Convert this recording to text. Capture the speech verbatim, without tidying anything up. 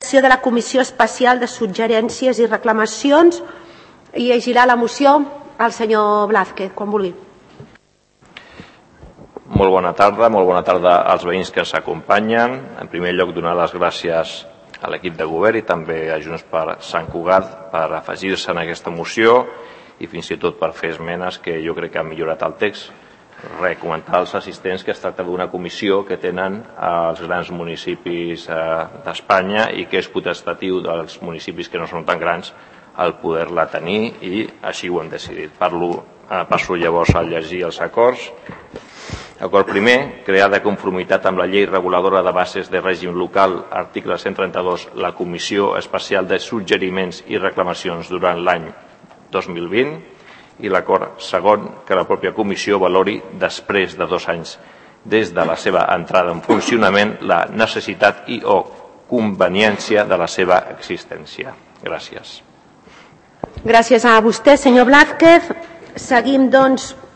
de la Comissió Especial de Suggerències i Reclamacions i llegirà la moció el senyor Blázquez, quan vulgui. Molt bona tarda, molt bona tarda als veïns que ens acompanyen. En primer lloc, donar les gràcies a l'equip de govern i també a Junts per Sant Cugat per afegir-se en aquesta moció i fins i tot per fer esmenes que jo crec que han millorat el text. Recomentar als assistents que es tracta d'una comissió que tenen els grans municipis d'Espanya i que és potestatiu dels municipis que no són tan grans el poder-la tenir i així ho hem decidit. Parlo, passo llavors a llegir els acords. Acord primer, crear de conformitat amb la llei reguladora de bases de règim local, article cent trenta-dos, la Comissió Especial de Suggeriments i Reclamacions durant l'any dos mil vint, i l'acord segon, que la pròpia comissió valori, després de dos anys des de la seva entrada en funcionament, la necessitat i o conveniència de la seva existència. Gràcies. Gràcies a vostè, senyor Blázquez. Seguim, doncs,